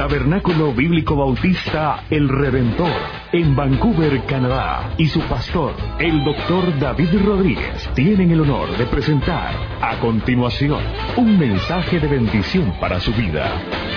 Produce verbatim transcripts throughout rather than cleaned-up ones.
Tabernáculo Bíblico Bautista El Redentor, en Vancouver, Canadá, y su pastor, el doctor David Rodríguez, tienen el honor de presentar a continuación un mensaje de bendición para su vida.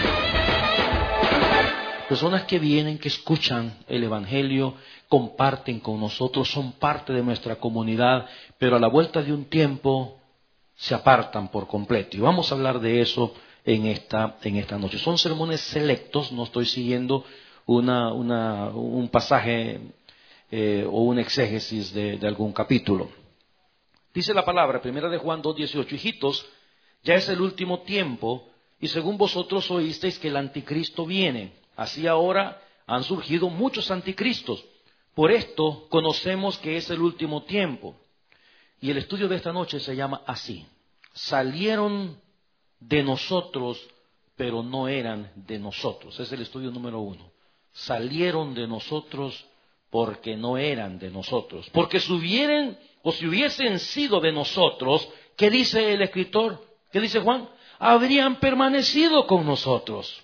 Personas que vienen, que escuchan el Evangelio, comparten con nosotros, son parte de nuestra comunidad, pero a la vuelta de un tiempo se apartan por completo. Y vamos a hablar de eso en esta, en esta noche. Son sermones selectos, no estoy siguiendo una, una, un pasaje eh, o un exégesis de, de algún capítulo. Dice la palabra, primera de Juan dos dieciocho, hijitos, ya es el último tiempo, y según vosotros oísteis que el anticristo viene. Así ahora han surgido muchos anticristos. Por esto conocemos que es el último tiempo. Y el estudio de esta noche se llama así. Salieron de nosotros, pero no eran de nosotros. Es el estudio número uno. Salieron de nosotros porque no eran de nosotros. Porque si hubieran, o si hubiesen sido de nosotros, ¿qué dice el escritor? ¿Qué dice Juan? Habrían permanecido con nosotros.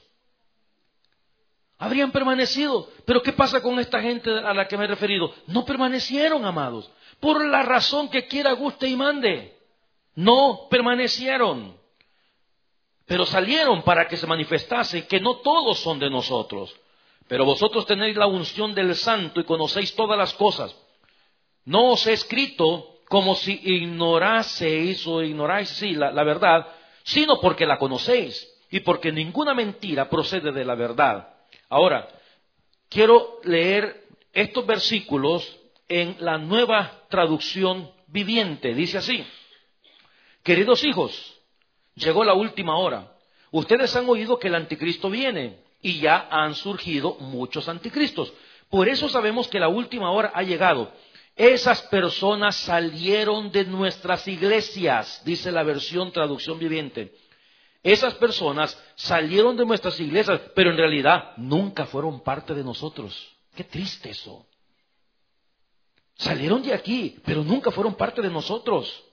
Habrían permanecido. Pero ¿qué pasa con esta gente a la que me he referido? No permanecieron, amados. Por la razón que quiera, guste y mande. No permanecieron. Pero salieron para que se manifestase que no todos son de nosotros. Pero vosotros tenéis la unción del Santo y conocéis todas las cosas. No os he escrito como si ignoraseis o ignoráis, sí, la, la verdad, sino porque la conocéis y porque ninguna mentira procede de la verdad. Ahora, quiero leer estos versículos en la Nueva Traducción Viviente. Dice así: queridos hijos, llegó la última hora. Ustedes han oído que el anticristo viene y ya han surgido muchos anticristos. Por eso sabemos que la última hora ha llegado. Esas personas salieron de nuestras iglesias, dice la versión Traducción Viviente. Esas personas salieron de nuestras iglesias, pero en realidad nunca fueron parte de nosotros. Qué triste eso. Salieron de aquí, pero nunca fueron parte de nosotros.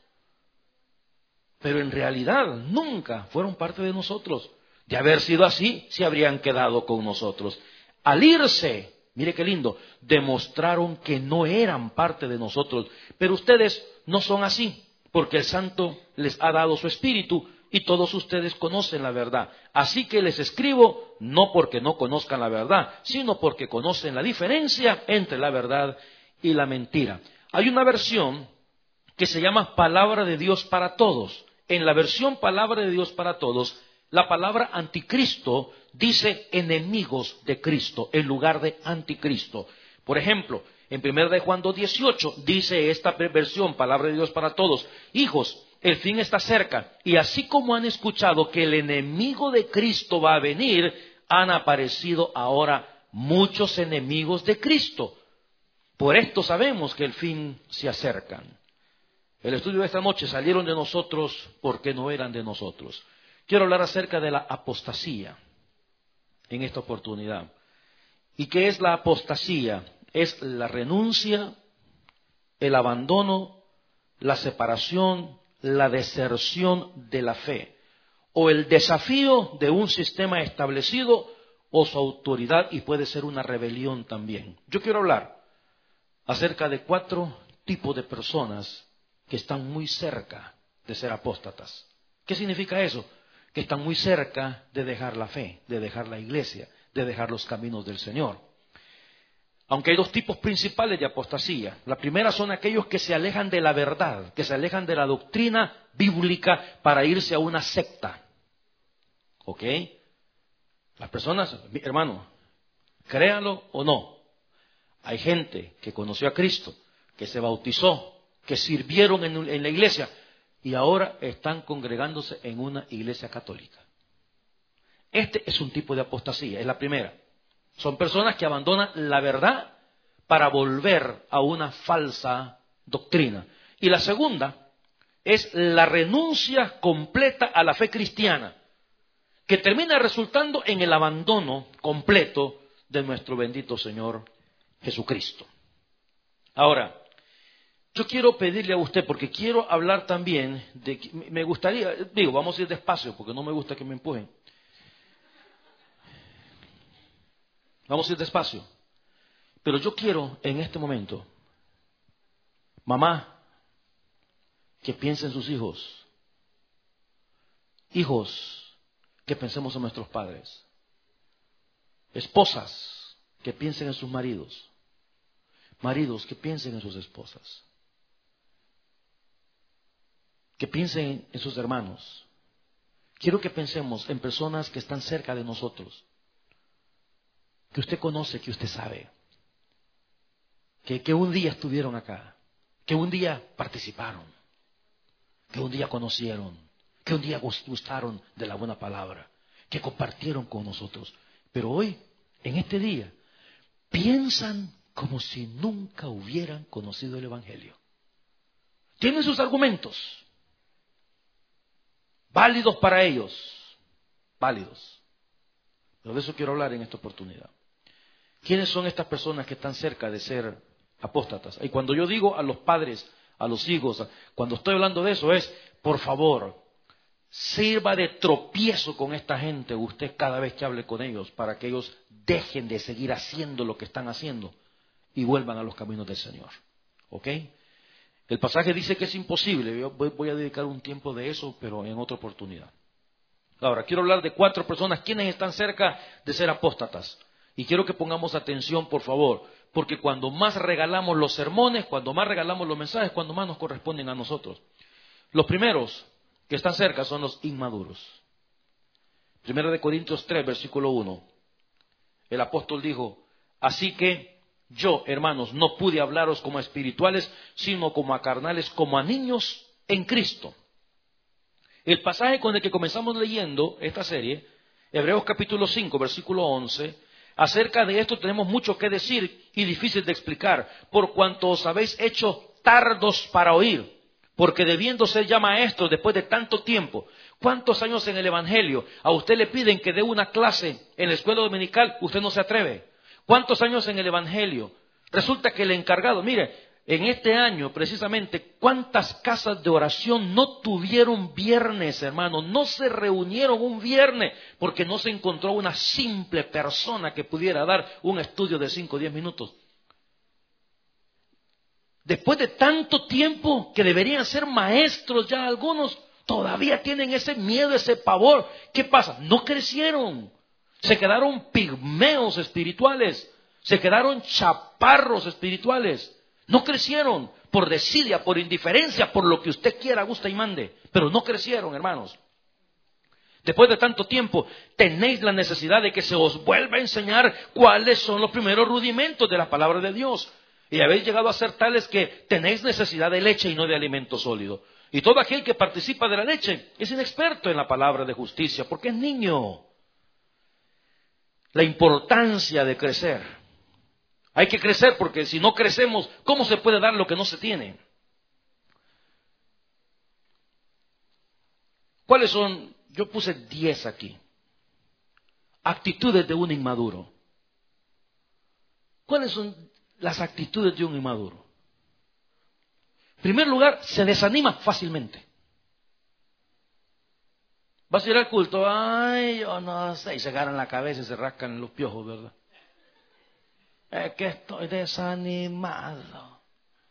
Pero en realidad nunca fueron parte de nosotros. De haber sido así, se habrían quedado con nosotros. Al irse, mire qué lindo, demostraron que no eran parte de nosotros. Pero ustedes no son así, porque el Santo les ha dado su Espíritu y todos ustedes conocen la verdad. Así que les escribo no porque no conozcan la verdad, sino porque conocen la diferencia entre la verdad y la mentira. Hay una versión que se llama Palabra de Dios para Todos. En la versión Palabra de Dios para Todos, la palabra anticristo dice enemigos de Cristo en lugar de anticristo. Por ejemplo, en primera de Juan dos dieciocho dice esta versión Palabra de Dios para Todos: hijos, el fin está cerca, y así como han escuchado que el enemigo de Cristo va a venir, han aparecido ahora muchos enemigos de Cristo. Por esto sabemos que el fin se acerca. El estudio de esta noche, salieron de nosotros porque no eran de nosotros. Quiero hablar acerca de la apostasía en esta oportunidad. ¿Y qué es la apostasía? Es la renuncia, el abandono, la separación, la deserción de la fe, o el desafío de un sistema establecido o su autoridad, y puede ser una rebelión también. Yo quiero hablar acerca de cuatro tipos de personas que están muy cerca de ser apóstatas. ¿Qué significa eso? Que están muy cerca de dejar la fe, de dejar la iglesia, de dejar los caminos del Señor. Aunque hay dos tipos principales de apostasía. La primera son aquellos que se alejan de la verdad, que se alejan de la doctrina bíblica para irse a una secta. ¿Ok? Las personas, hermano, créanlo o no, hay gente que conoció a Cristo, que se bautizó, que sirvieron en, en la iglesia y ahora están congregándose en una iglesia católica. Este es un tipo de apostasía, es la primera. Son personas que abandonan la verdad para volver a una falsa doctrina. Y la segunda es la renuncia completa a la fe cristiana, que termina resultando en el abandono completo de nuestro bendito Señor Jesucristo. Ahora, yo quiero pedirle a usted, porque quiero hablar también de, me gustaría, digo, vamos a ir despacio porque no me gusta que me empujen. Vamos a ir despacio. Pero yo quiero en este momento, mamá, que piense en sus hijos. Hijos, que pensemos en nuestros padres. Esposas, que piensen en sus maridos. Maridos, que piensen en sus esposas. Que piensen en sus hermanos. Quiero que pensemos en personas que están cerca de nosotros. Que usted conoce, que usted sabe. Que, que un día estuvieron acá. Que un día participaron. Que un día conocieron. Que un día gustaron de la buena palabra. Que compartieron con nosotros. Pero hoy, en este día, piensan como si nunca hubieran conocido el Evangelio. Tienen sus argumentos. Válidos para ellos. Válidos. Pero de eso quiero hablar en esta oportunidad. ¿Quiénes son estas personas que están cerca de ser apóstatas? Y cuando yo digo a los padres, a los hijos, cuando estoy hablando de eso es, por favor, sirva de tropiezo con esta gente usted cada vez que hable con ellos, para que ellos dejen de seguir haciendo lo que están haciendo y vuelvan a los caminos del Señor. ¿Ok? El pasaje dice que es imposible. Yo voy a dedicar un tiempo de eso, pero en otra oportunidad. Ahora, quiero hablar de cuatro personas quienes están cerca de ser apóstatas. Y quiero que pongamos atención, por favor, porque cuando más regalamos los sermones, cuando más regalamos los mensajes, cuando más nos corresponden a nosotros. Los primeros que están cerca son los inmaduros. Primera de Corintios tres, versículo uno. El apóstol dijo, así que yo, hermanos, no pude hablaros como a espirituales, sino como a carnales, como a niños en Cristo. El pasaje con el que comenzamos leyendo esta serie, Hebreos capítulo cinco, versículo once, acerca de esto tenemos mucho que decir y difícil de explicar, por cuanto os habéis hecho tardos para oír, porque debiendo ser ya maestros después de tanto tiempo. ¿Cuántos años en el Evangelio? A usted le piden que dé una clase en la escuela dominical, usted no se atreve. ¿Cuántos años en el Evangelio? Resulta que el encargado, mire, en este año precisamente, ¿cuántas casas de oración no tuvieron viernes, hermano? No se reunieron un viernes porque no se encontró una simple persona que pudiera dar un estudio de cinco o diez minutos. Después de tanto tiempo que deberían ser maestros ya algunos, todavía tienen ese miedo, ese pavor. ¿Qué pasa? No crecieron. Se quedaron pigmeos espirituales. Se quedaron chaparros espirituales. No crecieron por desidia, por indiferencia, por lo que usted quiera, gusta y mande. Pero no crecieron, hermanos. Después de tanto tiempo, tenéis la necesidad de que se os vuelva a enseñar cuáles son los primeros rudimentos de la palabra de Dios. Y habéis llegado a ser tales que tenéis necesidad de leche y no de alimento sólido. Y todo aquel que participa de la leche es inexperto en la palabra de justicia, porque es niño. La importancia de crecer. Hay que crecer porque si no crecemos, ¿cómo se puede dar lo que no se tiene? ¿Cuáles son? Yo puse diez aquí. Actitudes de un inmaduro. ¿Cuáles son las actitudes de un inmaduro? En primer lugar, se desanima fácilmente. Vas a ir al culto, ay, yo no sé, y se agarran la cabeza y se rascan los piojos, ¿verdad? Es que estoy desanimado.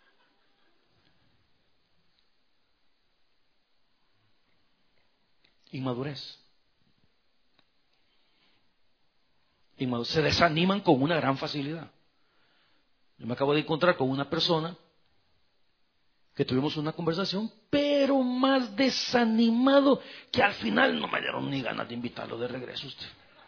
Inmadurez. Inmadurez. Se desaniman con una gran facilidad. Yo me acabo de encontrar con una persona que tuvimos una conversación, pero más desanimado que al final no me dieron ni ganas de invitarlo de regreso a usted.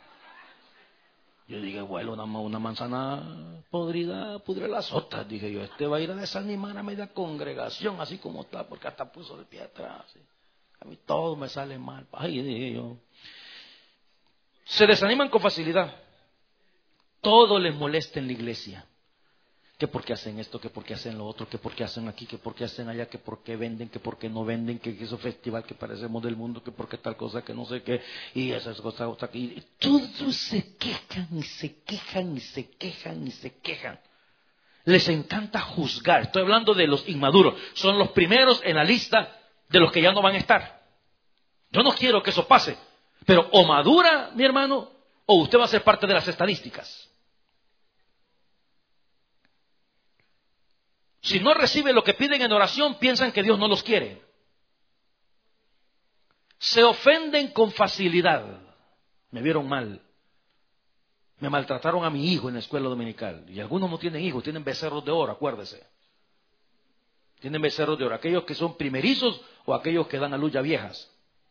Yo dije, bueno, una, una manzana podrida pudre las otras. Dije yo, este va a ir a desanimar a media congregación, así como está, porque hasta puso el pie atrás. ¿Sí? A mí todo me sale mal. Ay, dije yo. Se desaniman con facilidad. Todo les molesta en la iglesia. Que por qué hacen esto, que por qué hacen lo otro, que por qué hacen aquí, que por qué hacen allá, que por qué venden, que por qué no venden, que es un festival que parecemos del mundo, que por qué tal cosa, que no sé qué, y esas cosas, otra, y todos se quejan y se quejan y se quejan y se quejan. Les encanta juzgar. Estoy hablando de los inmaduros. Son los primeros en la lista de los que ya no van a estar. Yo no quiero que eso pase, pero o madura, mi hermano, o usted va a ser parte de las estadísticas. Si no reciben lo que piden en oración, piensan que Dios no los quiere. Se ofenden con facilidad. Me vieron mal. Me maltrataron a mi hijo en la escuela dominical. Y algunos no tienen hijos, tienen becerros de oro, acuérdese. Tienen becerros de oro. Aquellos que son primerizos o aquellos que dan a luz ya viejas.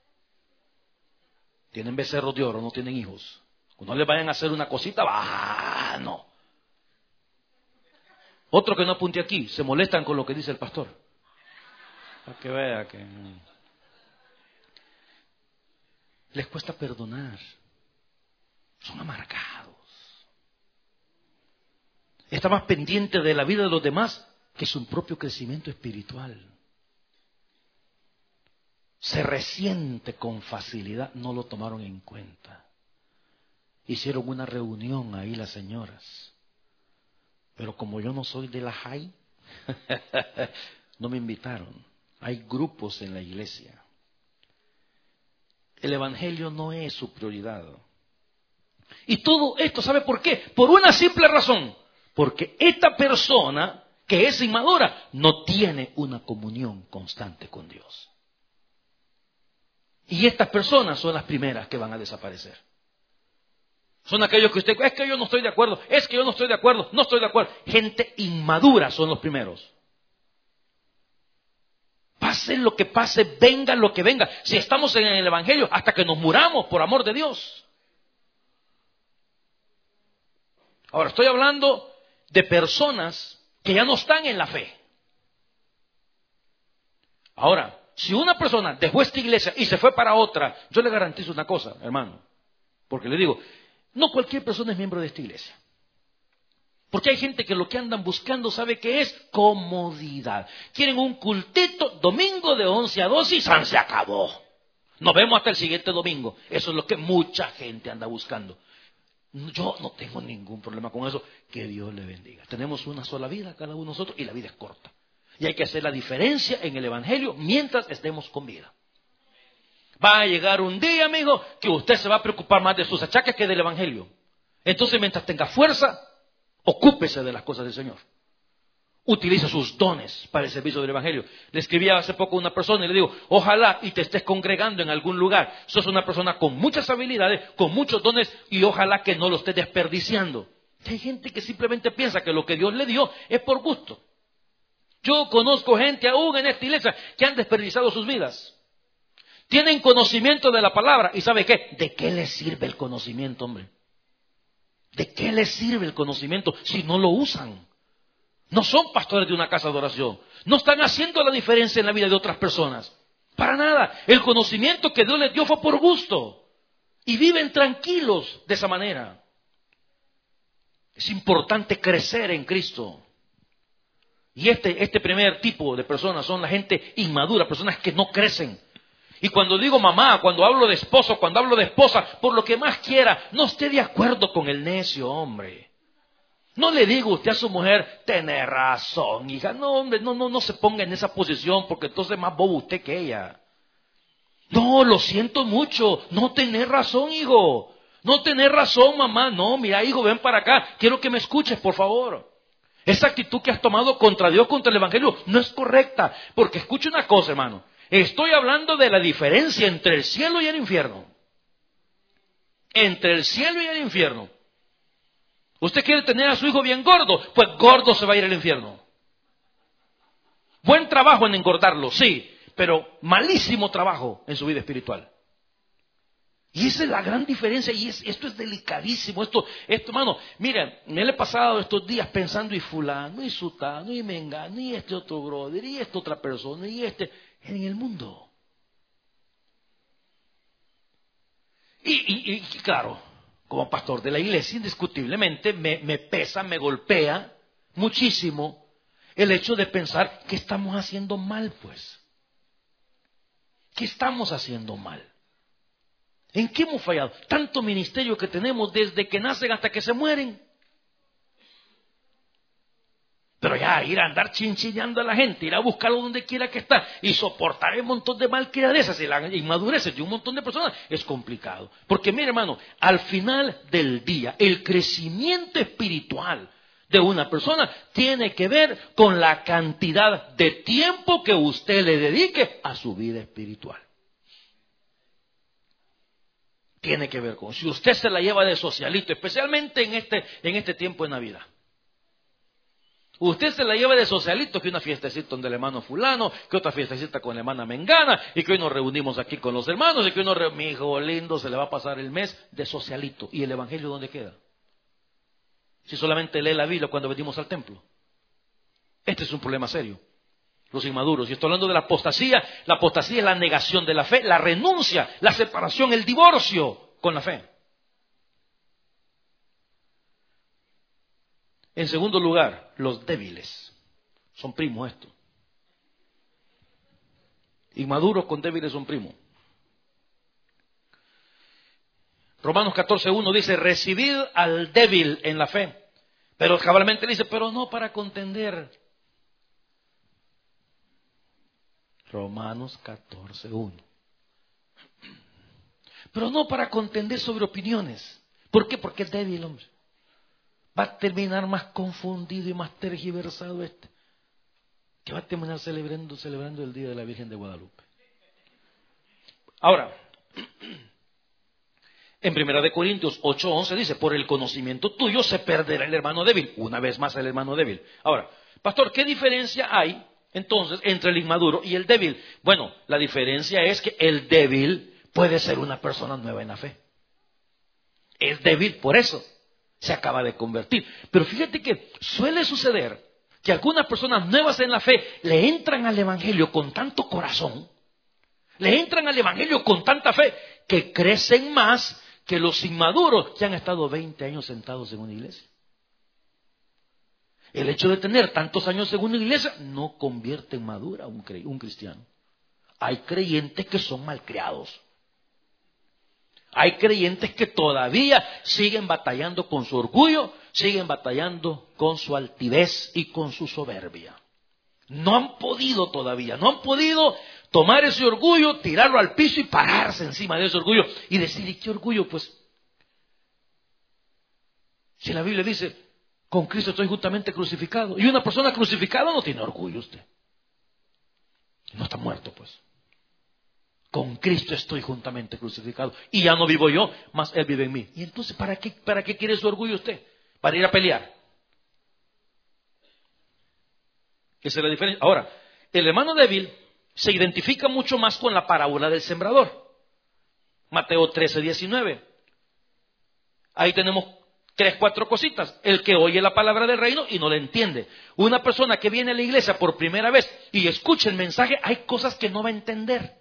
Tienen becerros de oro, no tienen hijos. Cuando les vayan a hacer una cosita, ¡ah, no! Otro que no apunte aquí, se molestan con lo que dice el pastor. Para que vea que... les cuesta perdonar. Son amargados. Está más pendiente de la vida de los demás que su propio crecimiento espiritual. Se resiente con facilidad, no lo tomaron en cuenta. Hicieron una reunión ahí las señoras. Pero como yo no soy de la high, no me invitaron. Hay grupos en la iglesia. El evangelio no es su prioridad. Y todo esto, ¿sabe por qué? Por una simple razón. Porque esta persona que es inmadura no tiene una comunión constante con Dios. Y estas personas son las primeras que van a desaparecer. Son aquellos que usted, es que yo no estoy de acuerdo, es que yo no estoy de acuerdo, no estoy de acuerdo. Gente inmadura son los primeros. Pase lo que pase, venga lo que venga. Si estamos en el evangelio, hasta que nos muramos por amor de Dios. Ahora, estoy hablando de personas que ya no están en la fe. Ahora, si una persona dejó esta iglesia y se fue para otra, yo le garantizo una cosa, hermano. Porque le digo, no cualquier persona es miembro de esta iglesia. Porque hay gente que lo que andan buscando, ¿sabe qué es? Comodidad. Quieren un cultito, domingo de once a doce y ¡san! Se acabó. Nos vemos hasta el siguiente domingo. Eso es lo que mucha gente anda buscando. Yo no tengo ningún problema con eso. Que Dios le bendiga. Tenemos una sola vida cada uno de nosotros y la vida es corta. Y hay que hacer la diferencia en el evangelio mientras estemos con vida. Va a llegar un día, amigo, que usted se va a preocupar más de sus achaques que del evangelio. Entonces, mientras tenga fuerza, ocúpese de las cosas del Señor. Utiliza sus dones para el servicio del evangelio. Le escribía hace poco a una persona y le digo, ojalá y te estés congregando en algún lugar. Sos una persona con muchas habilidades, con muchos dones y ojalá que no lo estés desperdiciando. Y hay gente que simplemente piensa que lo que Dios le dio es por gusto. Yo conozco gente aún en esta iglesia que han desperdiciado sus vidas. Tienen conocimiento de la palabra. ¿Y sabe qué? ¿De qué les sirve el conocimiento, hombre? ¿De qué les sirve el conocimiento si no lo usan? No son pastores de una casa de oración. No están haciendo la diferencia en la vida de otras personas. Para nada. El conocimiento que Dios les dio fue por gusto. Y viven tranquilos de esa manera. Es importante crecer en Cristo. Y este, este primer tipo de personas son la gente inmadura, personas que no crecen. Y cuando digo mamá, cuando hablo de esposo, cuando hablo de esposa, por lo que más quiera, no esté de acuerdo con el necio, hombre. No le digo usted a su mujer, tiene razón, hija. No, hombre, no, no, no se ponga en esa posición porque entonces es más bobo usted que ella. No, lo siento mucho, no tenés razón, hijo. No tenés razón, mamá. No, mira, hijo, ven para acá. Quiero que me escuches, por favor. Esa actitud que has tomado contra Dios, contra el evangelio, no es correcta. Porque escuche una cosa, hermano. Estoy hablando de la diferencia entre el cielo y el infierno. Entre el cielo y el infierno. ¿Usted quiere tener a su hijo bien gordo? Pues gordo se va a ir al infierno. Buen trabajo en engordarlo, sí, pero malísimo trabajo en su vida espiritual. Y esa es la gran diferencia y es, esto es delicadísimo. Esto, esto, hermano, miren, me le he pasado estos días pensando y fulano, y sutano, y mengano, y este otro brother, y esta otra persona, y este... en el mundo. Y, y, y claro, como pastor de la iglesia, indiscutiblemente me, me pesa, me golpea muchísimo el hecho de pensar que estamos haciendo mal, pues. ¿Qué estamos haciendo mal? ¿En qué hemos fallado? Tanto ministerio que tenemos desde que nacen hasta que se mueren. Pero ya ir a andar chinchillando a la gente, ir a buscarlo donde quiera que está y soportar un montón de malcriadezas y la inmadurez de un montón de personas es complicado. Porque mire, hermano, al final del día, el crecimiento espiritual de una persona tiene que ver con la cantidad de tiempo que usted le dedique a su vida espiritual. Tiene que ver con si usted se la lleva de socialito, especialmente en este, en este tiempo de Navidad. Usted se la lleva de socialito, que una fiestecita donde el hermano fulano, que otra fiestecita con la hermana mengana, y que hoy nos reunimos aquí con los hermanos, y que hoy nos re... mi hijo lindo se le va a pasar el mes de socialito. ¿Y el evangelio dónde queda? Si solamente lee la Biblia cuando venimos al templo. Este es un problema serio. Los inmaduros. Y estoy hablando de la apostasía. La apostasía es la negación de la fe, la renuncia, la separación, el divorcio con la fe. En segundo lugar, los débiles. Son primos estos. Inmaduros con débiles son primos. Romanos catorce uno dice, recibid al débil en la fe. Pero cabalmente dice, pero no para contender. Romanos catorce uno. Pero no para contender sobre opiniones. ¿Por qué? Porque es débil, hombre. Va a terminar más confundido y más tergiversado este, que va a terminar celebrando, celebrando el Día de la Virgen de Guadalupe. Ahora, en Primera de Corintios ocho once dice, por el conocimiento tuyo se perderá el hermano débil. Una vez más el hermano débil. Ahora, pastor, ¿qué diferencia hay entonces entre el inmaduro y el débil? Bueno, la diferencia es que el débil puede ser una persona nueva en la fe. Es débil por eso. Se acaba de convertir. Pero fíjate que suele suceder que algunas personas nuevas en la fe le entran al evangelio con tanto corazón, le entran al evangelio con tanta fe, que crecen más que los inmaduros que han estado veinte años sentados en una iglesia. El hecho de tener tantos años en una iglesia no convierte en madura a un, cre- un cristiano. Hay creyentes que son malcriados. Hay creyentes que todavía siguen batallando con su orgullo, siguen batallando con su altivez y con su soberbia. No han podido todavía, no han podido tomar ese orgullo, tirarlo al piso y pararse encima de ese orgullo y decir, ¿y qué orgullo? Pues, si la Biblia dice, con Cristo estoy juntamente crucificado. Y una persona crucificada no tiene orgullo usted. No está muerto, pues. Con Cristo estoy juntamente crucificado. Y ya no vivo yo, mas Él vive en mí. Y entonces, ¿para qué, para qué quiere su orgullo usted? Para ir a pelear. Esa es la diferencia. Ahora, el hermano débil se identifica mucho más con la parábola del sembrador. Mateo trece diecinueve. Ahí tenemos tres, cuatro cositas. El que oye la palabra del reino y no la entiende. Una persona que viene a la iglesia por primera vez y escucha el mensaje, hay cosas que no va a entender.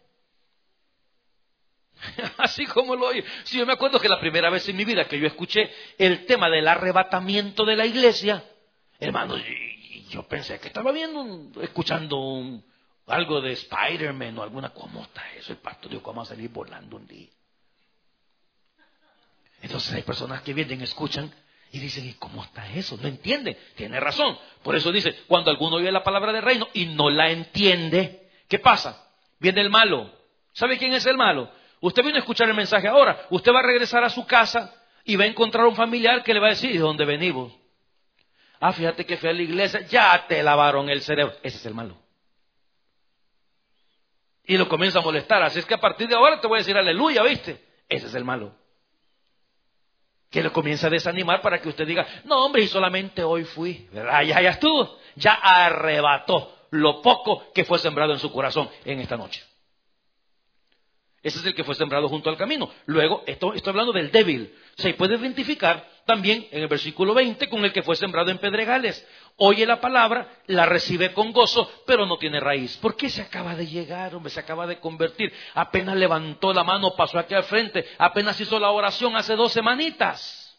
Así como lo oye. Sí, yo me acuerdo que la primera vez en mi vida que yo escuché el tema del arrebatamiento de la iglesia, hermano, yo pensé que estaba viendo, escuchando un, algo de Spider-Man o alguna. ¿Cómo está eso? El pastor dijo, ¿cómo va a salir volando un día? Entonces hay personas que vienen, escuchan y dicen, ¿y cómo está eso? No entienden. Tiene razón. Por eso dice, cuando alguno oye la palabra del reino y no la entiende, ¿qué pasa? Viene el malo. ¿Sabe quién es el malo? Usted vino a escuchar el mensaje ahora. Usted va a regresar a su casa y va a encontrar a un familiar que le va a decir, ¿de dónde venimos? Ah, fíjate que fui a la iglesia, ya te lavaron el cerebro. Ese es el malo. Y lo comienza a molestar. Así es que a partir de ahora te voy a decir aleluya, ¿viste? Ese es el malo. Que lo comienza a desanimar para que usted diga, no hombre, y solamente hoy fui, ¿verdad? Ya, ya estuvo, ya arrebató lo poco que fue sembrado en su corazón en esta noche. Ese es el que fue sembrado junto al camino. Luego, esto, estoy hablando del débil. Se puede identificar también en el versículo veinte con el que fue sembrado en pedregales. Oye la palabra, la recibe con gozo, pero no tiene raíz. ¿Por qué se acaba de llegar, hombre? Se acaba de convertir. Apenas levantó la mano, pasó aquí al frente. Apenas hizo la oración hace dos semanitas.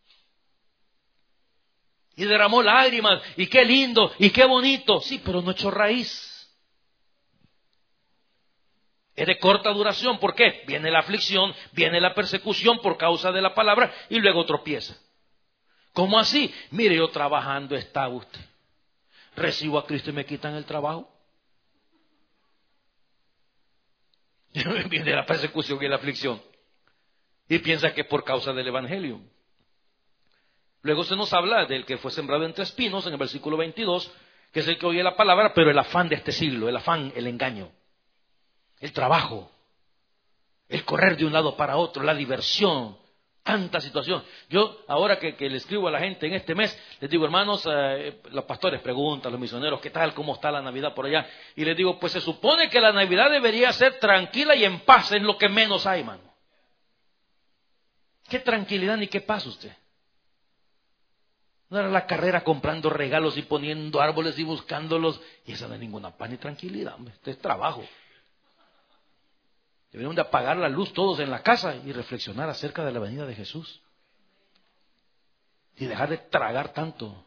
Y derramó lágrimas. Y qué lindo, y qué bonito. Sí, pero no echó raíz. Es de corta duración. ¿Por qué? Viene la aflicción, viene la persecución por causa de la palabra y luego tropieza. ¿Cómo así? Mire, yo trabajando estaba usted. Recibo a Cristo y me quitan el trabajo. Viene la persecución y la aflicción. Y piensa que es por causa del evangelio. Luego se nos habla del que fue sembrado entre espinos en el versículo veintidós, que es el que oye la palabra, pero el afán de este siglo, el afán, el engaño, el trabajo, el correr de un lado para otro, la diversión, tanta situación. Yo ahora que, que le escribo a la gente en este mes, les digo, hermanos, eh, los pastores preguntan, los misioneros, ¿qué tal? ¿Cómo está la Navidad por allá? Y les digo, pues se supone que la Navidad debería ser tranquila y en paz, es lo que menos hay, hermano. ¿Qué tranquilidad ni qué paz usted? No era la carrera comprando regalos y poniendo árboles y buscándolos. Y esa no es ninguna paz ni tranquilidad, hombre. Este es trabajo. Deberíamos de apagar la luz todos en la casa y reflexionar acerca de la venida de Jesús. Y dejar de tragar tanto.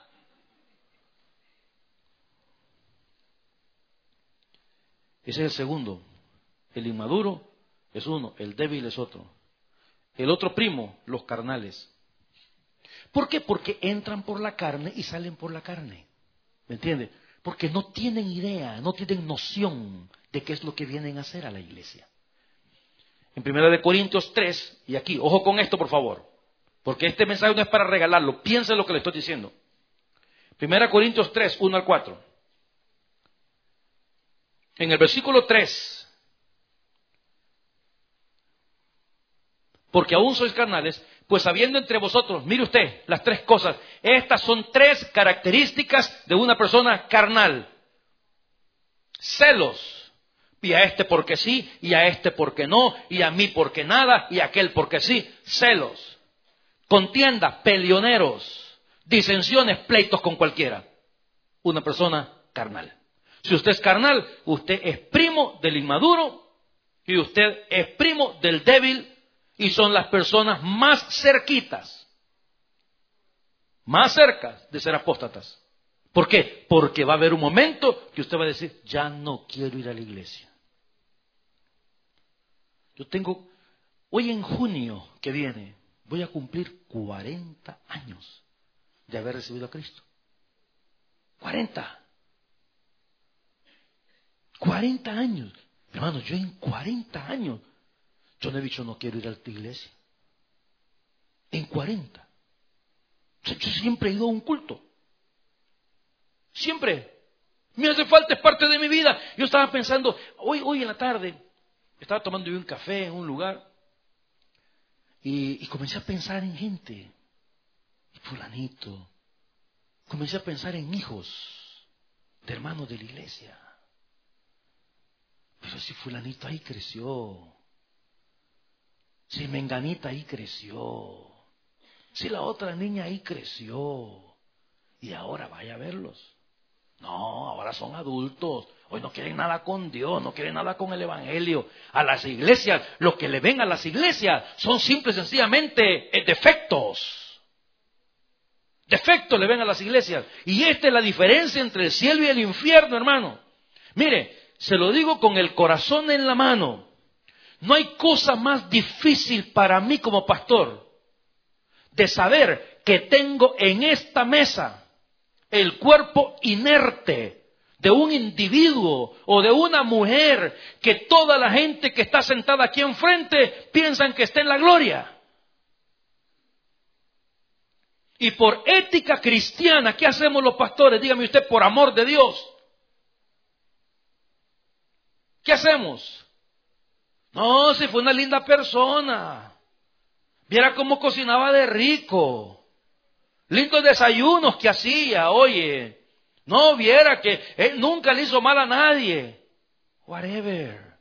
Ese es el segundo. El inmaduro es uno, el débil es otro. El otro primo, los carnales. ¿Por qué? Porque entran por la carne y salen por la carne. ¿Me entiende? Porque no tienen idea, no tienen noción de qué es lo que vienen a hacer a la iglesia. En primera de Corintios tres, y aquí, ojo con esto por favor, porque este mensaje no es para regalarlo, piensen lo que le estoy diciendo. primera de Corintios tres, uno al cuatro. En el versículo tres, porque aún sois carnales, pues habiendo entre vosotros, mire usted, las tres cosas, estas son tres características de una persona carnal. Celos, y a este porque sí, y a este porque no, y a mí porque nada, y a aquel porque sí. Celos, contienda, peleoneros, disensiones, pleitos con cualquiera. Una persona carnal. Si usted es carnal, usted es primo del inmaduro, y usted es primo del débil, y son las personas más cerquitas, más cerca de ser apóstatas. ¿Por qué? Porque va a haber un momento que usted va a decir, ya no quiero ir a la iglesia. Yo tengo, hoy en junio que viene, voy a cumplir cuarenta años de haber recibido a Cristo. cuarenta. cuarenta años. Hermano, yo en cuarenta años, yo no he dicho no quiero ir a la iglesia. En cuarenta. Yo siempre he ido a un culto. Siempre. Me hace falta, es parte de mi vida. Yo estaba pensando, hoy, hoy en la tarde, estaba tomando yo un café en un lugar y, y comencé a pensar en gente. Fulanito. Comencé a pensar en hijos de hermanos de la iglesia. Pero si fulanito ahí creció. Si menganita ahí creció. Si la otra niña ahí creció. Y ahora vaya a verlos. No, ahora son adultos. Hoy no quieren nada con Dios, no quieren nada con el evangelio. A las iglesias, lo que le ven a las iglesias son simple y sencillamente defectos. Defectos le ven a las iglesias. Y esta es la diferencia entre el cielo y el infierno, hermano. Mire, se lo digo con el corazón en la mano. No hay cosa más difícil para mí como pastor de saber que tengo en esta mesa el cuerpo inerte de un individuo o de una mujer que toda la gente que está sentada aquí enfrente piensan que está en la gloria. Y por ética cristiana, ¿qué hacemos los pastores? Dígame usted, por amor de Dios. ¿Qué hacemos? No, si fue una linda persona. Viera cómo cocinaba de rico. Lindos desayunos que hacía, oye. No, viera que él nunca le hizo mal a nadie. Whatever.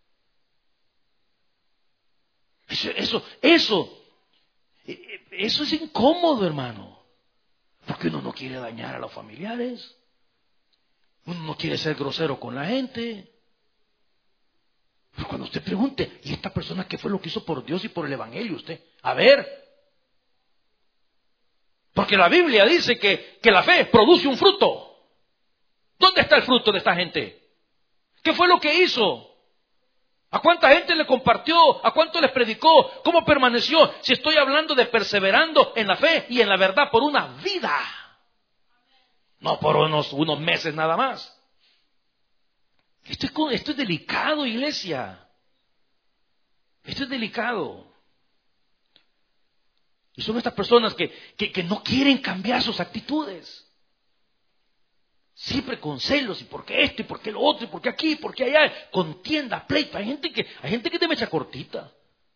Eso, eso, eso, eso es incómodo, hermano. Porque uno no quiere dañar a los familiares. Uno no quiere ser grosero con la gente. Pero cuando usted pregunte, ¿y esta persona qué fue lo que hizo por Dios y por el evangelio? Usted, a ver. Porque la Biblia dice que, que la fe produce un fruto. ¿Dónde está el fruto de esta gente? ¿Qué fue lo que hizo? ¿A cuánta gente le compartió? ¿A cuánto les predicó? ¿Cómo permaneció? Si estoy hablando de perseverando en la fe y en la verdad por una vida. No por unos, unos meses nada más. Esto es, esto es delicado, iglesia. Esto es delicado. Y son estas personas que, que, que no quieren cambiar sus actitudes. Siempre con celos, y por qué esto, y por qué lo otro, y por qué aquí, y por qué allá, contienda, pleito. Hay gente que, hay gente que te mecha cortita.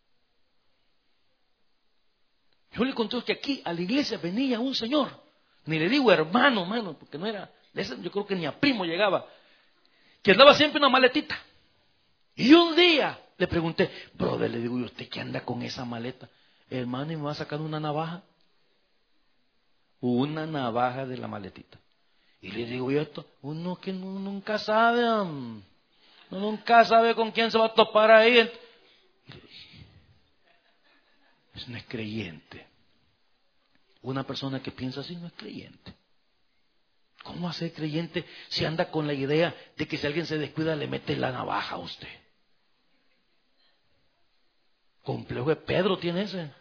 Yo le conté que aquí a la iglesia venía un señor, ni le digo hermano, hermano, porque no era, yo creo que ni a primo llegaba, que andaba siempre una maletita. Y un día le pregunté, brother, le digo, ¿y usted qué anda con esa maleta? Hermano, ¿y me va a sacar una navaja? Una navaja de la maletita. Y le digo, ¿y esto? Uno que no, nunca sabe, um, uno nunca sabe con quién se va a topar ahí. Y le dije, eso no es creyente. Una persona que piensa así no es creyente. ¿Cómo va a ser creyente si anda con la idea de que si alguien se descuida le mete la navaja a usted? Complejo de Pedro tiene ese.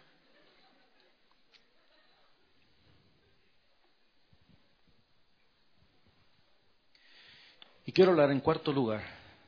Y quiero hablar en cuarto lugar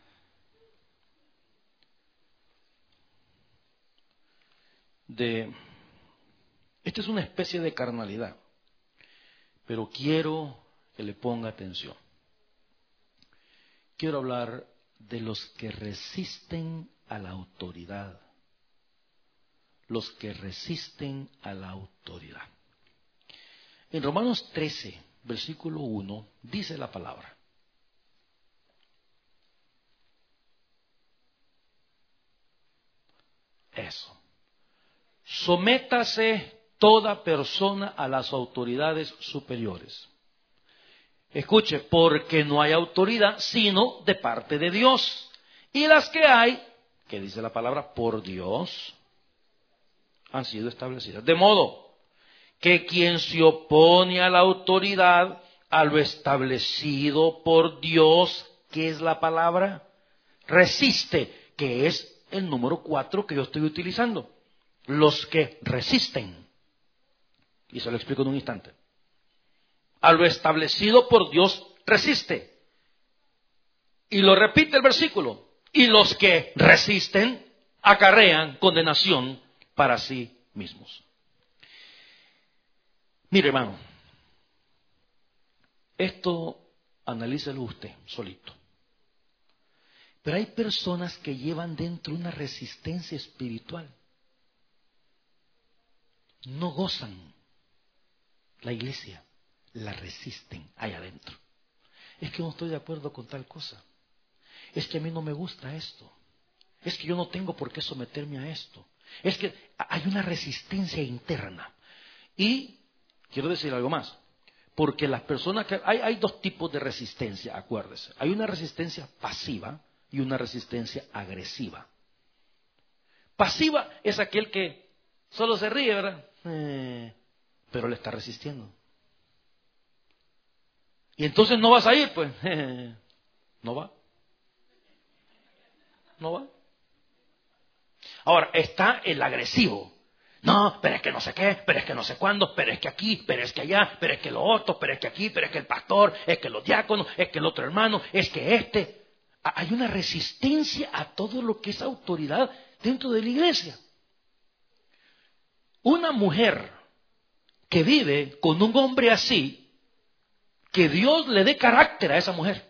de, esta es una especie de carnalidad, pero quiero que le ponga atención. Quiero hablar de los que resisten a la autoridad. Los que resisten a la autoridad. En Romanos trece, versículo uno, dice la palabra. Eso. Sométase toda persona a las autoridades superiores. Escuche, porque no hay autoridad sino de parte de Dios. Y las que hay, que dice la palabra, por Dios, han sido establecidas. De modo que quien se opone a la autoridad, a lo establecido por Dios, ¿qué es la palabra? Resiste, que es el número cuatro que yo estoy utilizando. Los que resisten. Y se lo explico en un instante. A lo establecido por Dios resiste. Y lo repite el versículo. Y los que resisten acarrean condenación para sí mismos. Mire, hermano, esto analícelo usted solito. Pero hay personas que llevan dentro una resistencia espiritual. No gozan la iglesia, la resisten allá adentro. Es que no estoy de acuerdo con tal cosa. Es que a mí no me gusta esto. Es que yo no tengo por qué someterme a esto. Es que hay una resistencia interna. Y quiero decir algo más. Porque las personas que... Hay, hay dos tipos de resistencia, acuérdese. Hay una resistencia pasiva y una resistencia agresiva. Pasiva es aquel que solo se ríe, ¿verdad? Eh, pero le está resistiendo. Y entonces no vas a ir, pues. Eh, no va. No va. Ahora, está el agresivo. No, pero es que no sé qué, pero es que no sé cuándo, pero es que aquí, pero es que allá, pero es que lo otro, pero es que aquí, pero es que el pastor, es que los diáconos, es que el otro hermano, es que este. Hay una resistencia a todo lo que es autoridad dentro de la iglesia. Una mujer que vive con un hombre así, que Dios le dé carácter a esa mujer.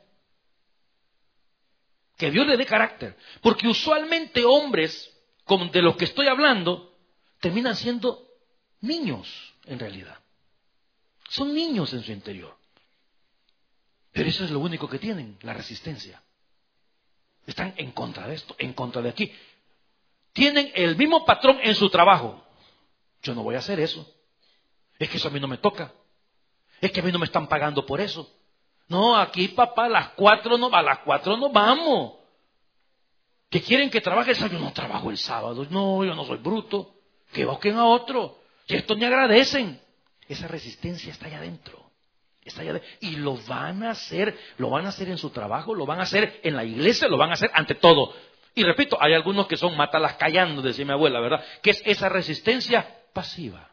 Que Dios le dé carácter. Porque usualmente hombres, como de los que estoy hablando, terminan siendo niños en realidad. Son niños en su interior. Pero eso es lo único que tienen, la resistencia. Están en contra de esto, en contra de aquí. Tienen el mismo patrón en su trabajo. Yo no voy a hacer eso. Es que eso a mí no me toca. Es que a mí no me están pagando por eso. No, aquí papá, a las cuatro no, a las cuatro no vamos. ¿Que quieren que trabaje el sábado? Yo no trabajo el sábado. No, yo no soy bruto. Que busquen a otro. Y estos me agradecen. Esa resistencia está allá adentro. Está allá adentro. Y lo van a hacer, lo van a hacer en su trabajo, lo van a hacer en la iglesia, lo van a hacer ante todo. Y repito, hay algunos que son mátalas callando, decía mi abuela, ¿verdad? Que es esa resistencia pasiva.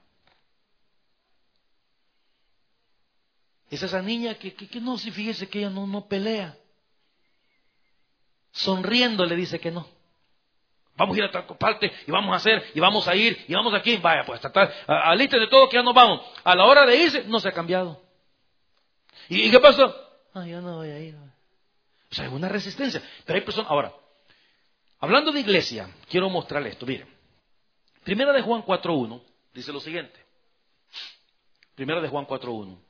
Es esa niña que, que, que no, si fíjese que ella no, no pelea. Sonriendo le dice que no. Vamos a ir a tal parte y vamos a hacer y vamos a ir y vamos aquí. Vaya, pues tratar, alístense de todo que ya nos vamos. A la hora de irse, no se ha cambiado. ¿Y, y qué pasó? Ah, yo no voy a ir. O sea, es una resistencia. Pero hay personas. Ahora, hablando de iglesia, quiero mostrarle esto. Miren, Primera de Juan cuatro uno dice lo siguiente. Primera de Juan cuatro uno.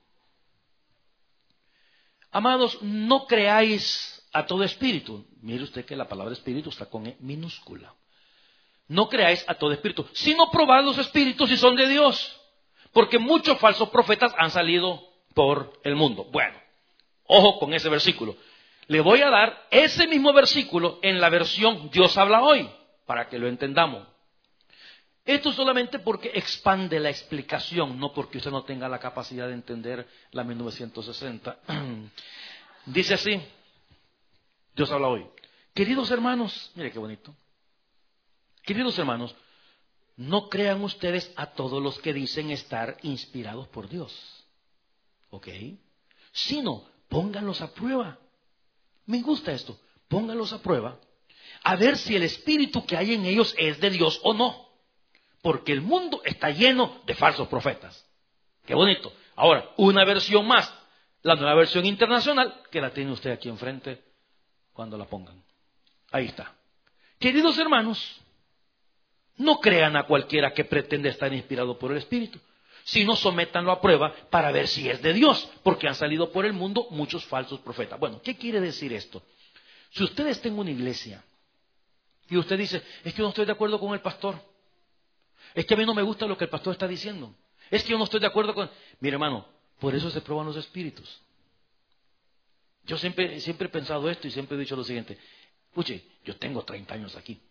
Amados, no creáis a todo espíritu. Mire usted que la palabra espíritu está con E minúscula. No creáis a todo espíritu, sino probad los espíritus si son de Dios. Porque muchos falsos profetas han salido por el mundo. Bueno, ojo con ese versículo. Le voy a dar ese mismo versículo en la versión Dios habla hoy, para que lo entendamos. Esto solamente porque expande la explicación, no porque usted no tenga la capacidad de entender la mil novecientos sesenta. Dice así, Dios habla hoy. Queridos hermanos, mire qué bonito. Queridos hermanos, no crean ustedes a todos los que dicen estar inspirados por Dios. ¿Ok? Sino, pónganlos a prueba. Me gusta esto. Pónganlos a prueba. A ver si el espíritu que hay en ellos es de Dios o no. Porque el mundo está lleno de falsos profetas. Qué bonito. Ahora, una versión más. La nueva versión internacional, que la tiene usted aquí enfrente cuando la pongan. Ahí está. Queridos hermanos, no crean a cualquiera que pretende estar inspirado por el Espíritu, sino sométanlo a prueba para ver si es de Dios, porque han salido por el mundo muchos falsos profetas. Bueno, ¿qué quiere decir esto? Si usted está en una iglesia y usted dice, es que yo no estoy de acuerdo con el pastor, es que a mí no me gusta lo que el pastor está diciendo, es que yo no estoy de acuerdo con... Mire hermano, por eso se prueban los espíritus. Yo siempre, siempre he pensado esto y siempre he dicho lo siguiente, escuche, yo tengo treinta años aquí.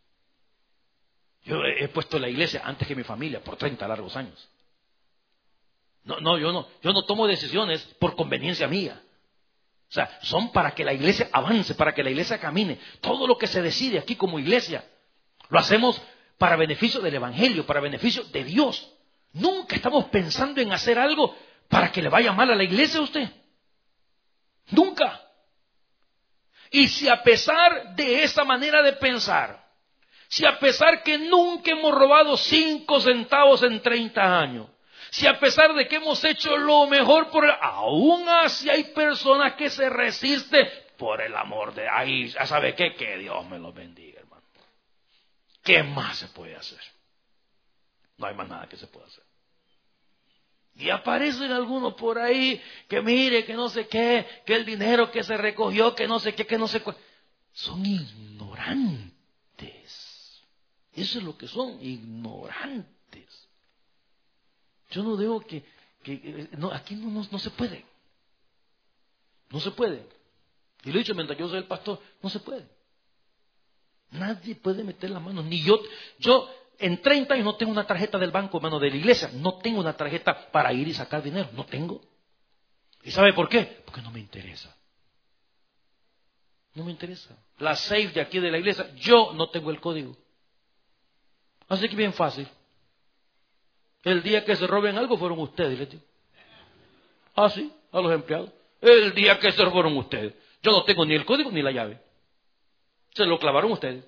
Yo he puesto la iglesia antes que mi familia por treinta largos años. No, no, yo no, yo no tomo decisiones por conveniencia mía. O sea, son para que la iglesia avance, para que la iglesia camine. Todo lo que se decide aquí como iglesia, lo hacemos para beneficio del evangelio, para beneficio de Dios. Nunca estamos pensando en hacer algo para que le vaya mal a la iglesia a usted. Nunca. Y si a pesar de esa manera de pensar, si a pesar que nunca hemos robado cinco centavos en treinta años, si a pesar de que hemos hecho lo mejor por el... Aún así hay personas que se resisten por el amor de... Ay, ya sabe qué, que Dios me los bendiga, hermano. ¿Qué más se puede hacer? No hay más nada que se pueda hacer. Y aparecen algunos por ahí que mire, que no sé qué, que el dinero que se recogió, que no sé qué, que no sé cuál. Son ignorantes. Eso es lo que son, ignorantes. Yo no digo que, que no, aquí no, no, no se puede. No se puede. Y lo he dicho mientras yo soy el pastor, no se puede. Nadie puede meter la mano, ni yo. Yo en treinta años no tengo una tarjeta del banco, hermano, de la iglesia. No tengo una tarjeta para ir y sacar dinero, no tengo. ¿Y sabe por qué? Porque no me interesa. No me interesa. La safe de aquí de la iglesia, yo no tengo el código. Así que bien fácil. El día que se roben algo fueron ustedes, les digo. Ah, sí, a los empleados. El día que se robaron ustedes. Yo no tengo ni el código ni la llave. Se lo clavaron ustedes.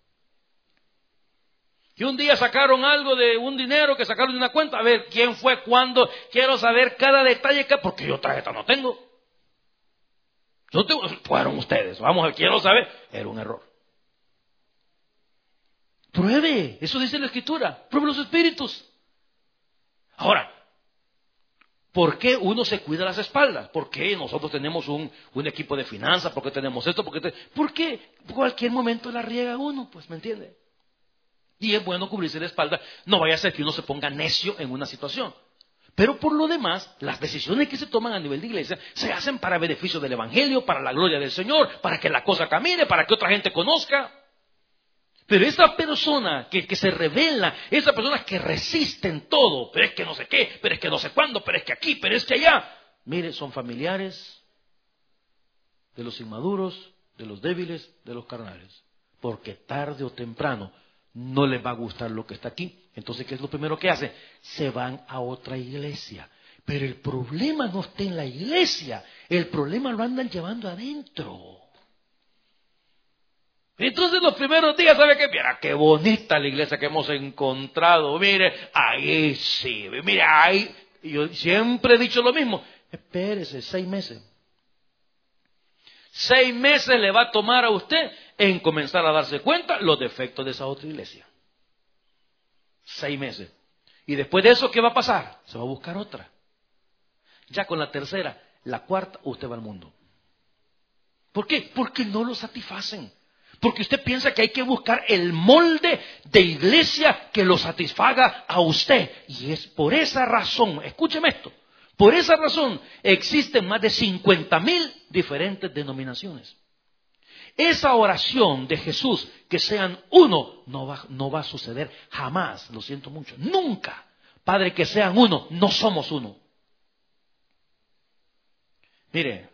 Y un día sacaron algo de un dinero que sacaron de una cuenta. A ver, ¿quién fue, cuándo? Quiero saber cada detalle, porque yo tarjeta no tengo. Yo tengo, fueron ustedes. Vamos a ver, quiero saber. Era un error. Pruebe, eso dice la Escritura. Pruebe los espíritus. Ahora, ¿por qué uno se cuida las espaldas? ¿Por qué nosotros tenemos un, un equipo de finanzas? ¿Por qué tenemos esto? ¿Por qué? Te... ¿Por qué? En cualquier momento la riega uno, pues, ¿me entiende? Y es bueno cubrirse la espalda. No vaya a ser que uno se ponga necio en una situación. Pero por lo demás, las decisiones que se toman a nivel de iglesia se hacen para beneficio del evangelio, para la gloria del Señor, para que la cosa camine, para que otra gente conozca. Pero esa persona que, que se revela, esa persona que resiste en todo, pero es que no sé qué, pero es que no sé cuándo, pero es que aquí, pero es que allá. Mire, son familiares de los inmaduros, de los débiles, de los carnales. Porque tarde o temprano no les va a gustar lo que está aquí. Entonces, ¿qué es lo primero que hacen? Se van a otra iglesia. Pero el problema no está en la iglesia, el problema lo andan llevando adentro. Entonces los primeros días, ¿sabe qué? Mira, qué bonita la iglesia que hemos encontrado. Mire, ahí sí, mire, ahí. Y yo siempre he dicho lo mismo. Espérese, seis meses. Seis meses le va a tomar a usted en comenzar a darse cuenta los defectos de esa otra iglesia. Seis meses. Y después de eso, ¿qué va a pasar? Se va a buscar otra. Ya con la tercera, la cuarta, usted va al mundo. ¿Por qué? Porque no lo satisfacen. Porque usted piensa que hay que buscar el molde de iglesia que lo satisfaga a usted. Y es por esa razón, escúcheme esto, por esa razón existen más de cincuenta mil diferentes denominaciones. Esa oración de Jesús, que sean uno, no va, no va a suceder jamás, lo siento mucho, nunca. Padre, que sean uno, no somos uno. Mire,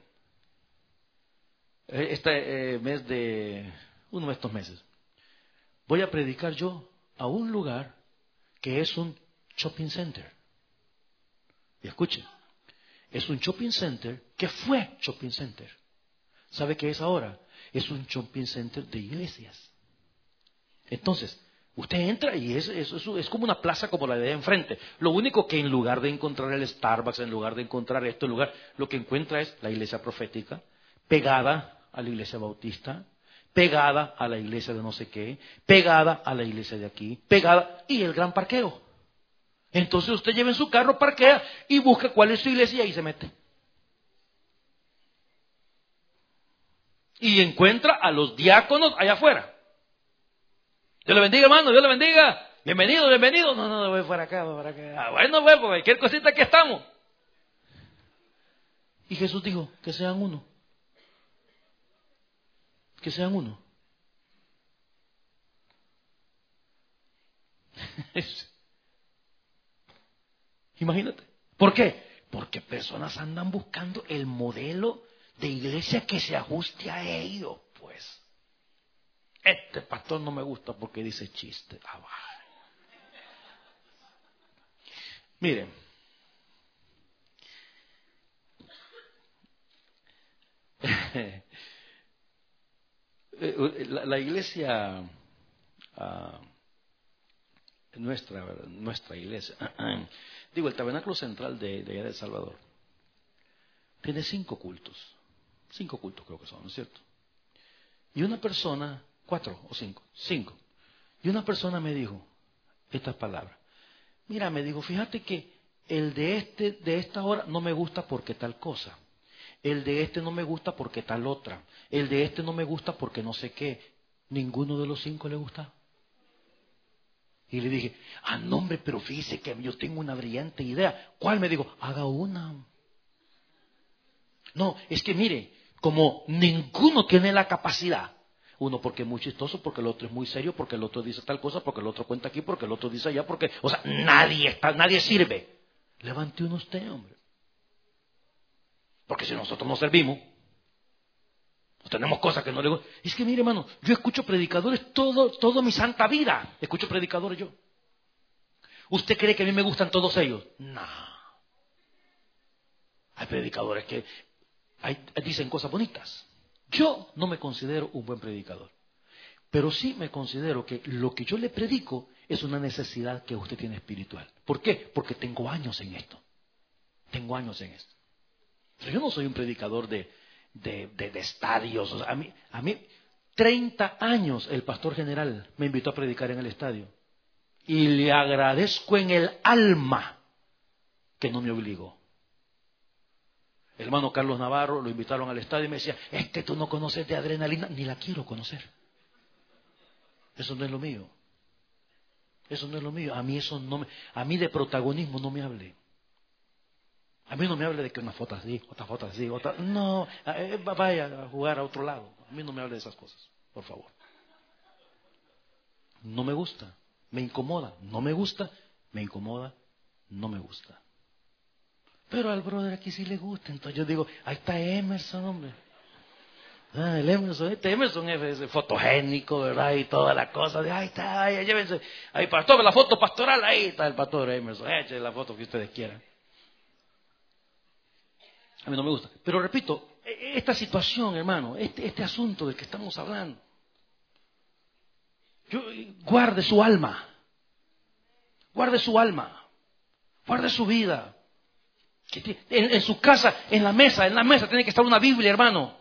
este eh, mes de, uno de estos meses, voy a predicar yo a un lugar que es un shopping center. Y escuchen, es un shopping center que fue shopping center. ¿Sabe qué es ahora? Es un shopping center de iglesias. Entonces, usted entra y es, es, es, es como una plaza como la de enfrente. Lo único que en lugar de encontrar el Starbucks, en lugar de encontrar esto, en lugar, lo que encuentra es la iglesia profética, pegada a la iglesia bautista, pegada a la iglesia de no sé qué, pegada a la iglesia de aquí, pegada, y el gran parqueo. Entonces usted lleva en su carro, parquea y busca cuál es su iglesia y ahí se mete. Y encuentra a los diáconos allá afuera. Dios le bendiga, hermano, Dios le bendiga. Bienvenido, bienvenido. No, no, voy para acá, voy para acá. Ah, bueno, pues, cualquier cosita aquí estamos. Y Jesús dijo, que sean uno. Que sean uno. Imagínate. ¿Por qué? Porque personas andan buscando el modelo de iglesia que se ajuste a ellos, pues. Este pastor no me gusta porque dice chiste. Ah, miren, la, la iglesia, uh, nuestra, nuestra iglesia, digo, el tabernáculo central de, de allá de El Salvador, tiene cinco cultos. Cinco cultos creo que son, ¿no es cierto? Y una persona, cuatro o cinco, cinco. Y una persona me dijo estas palabras. Mira, me dijo, fíjate que el de este, de esta hora no me gusta porque tal cosa. El de este no me gusta porque tal otra. El de este no me gusta porque no sé qué. Ninguno de los cinco le gusta. Y le dije, ah, no hombre, pero fíjese que yo tengo una brillante idea. ¿Cuál? Me dijo, haga una. No, es que mire, como ninguno tiene la capacidad, uno porque es muy chistoso, porque el otro es muy serio, porque el otro dice tal cosa, porque el otro cuenta aquí, porque el otro dice allá, porque, o sea, nadie está, nadie sirve. Levante uno usted, hombre. Porque si nosotros no servimos, tenemos cosas que no le gustan. Es que mire, hermano, yo escucho predicadores todo, toda mi santa vida. Escucho predicadores yo. ¿Usted cree que a mí me gustan todos ellos? No. Hay predicadores que hay, dicen cosas bonitas. Yo no me considero un buen predicador. Pero sí me considero que lo que yo le predico es una necesidad que usted tiene espiritual. ¿Por qué? Porque tengo años en esto. Tengo años en esto. Pero yo no soy un predicador de, de, de, de estadios. O sea, a mí, a mí, treinta años el pastor general me invitó a predicar en el estadio. Y le agradezco en el alma que no me obligó. El hermano Carlos Navarro lo invitaron al estadio y me decía, es que tú no conoces de adrenalina, ni la quiero conocer. Eso no es lo mío. Eso no es lo mío. A mí eso no me, a mí de protagonismo no me hable. A mí no me hable de que una foto así, otra foto así, otra. No, vaya a jugar a otro lado. A mí no me hable de esas cosas, por favor. No me gusta, me incomoda. No me gusta, me incomoda, no me gusta. Pero al brother aquí sí le gusta. Entonces yo digo, ahí está Emerson, hombre. Ah, el Emerson, este Emerson es fotogénico, ¿verdad? Y toda la cosa. De, ahí está, ahí, llévense. Ahí, pastor, la foto pastoral, ahí está el pastor Emerson. Eche la foto que ustedes quieran. A mí no me gusta. Pero repito, esta situación, hermano, este, este asunto del que estamos hablando, Yo, guarde su alma. Guarde su alma. Guarde su vida. En, en su casa, en la mesa, en la mesa tiene que estar una Biblia, hermano.